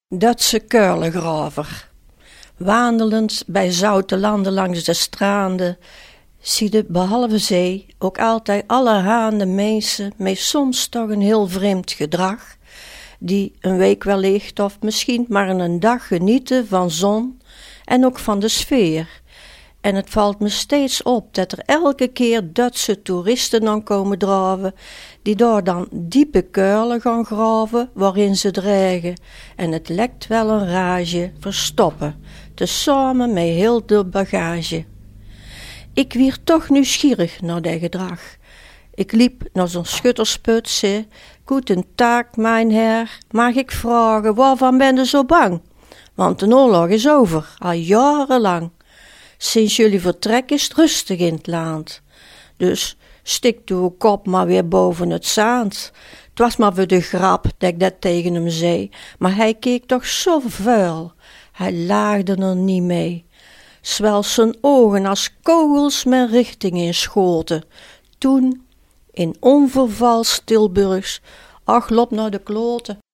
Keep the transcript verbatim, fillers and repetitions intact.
Dutse kuilengraver. Wandelend bij zoute landen langs de stranden, zie de behalve zee ook altijd allerhande mensen met soms toch een heel vreemd gedrag, die een week wellicht of misschien maar een dag genieten van zon en ook van de sfeer. En het valt me steeds op dat er elke keer Duitse toeristen dan komen draven, die daar dan diepe kuilen gaan graven waarin ze dreigen, en het lekt wel een rage, verstoppen, tezamen met heel de bagage. Ik wier toch nieuwsgierig naar dat gedrag. Ik liep naar zo'n schuttersput, zei: "Guten Tag, mijn heer, mag ik vragen, waarvan ben je zo bang? Want de oorlog is over, al jarenlang. Sinds jullie vertrek is het rustig in het land. Dus stik uw kop maar weer boven het zaand." Het was maar voor de grap dat ik dat tegen hem zei, maar hij keek toch zo vuil. Hij laagde er niet mee. Zwel zijn ogen als kogels mijn richting inschoten. Toen, in onvervals Tilburgs, ach, lop naar de kloten.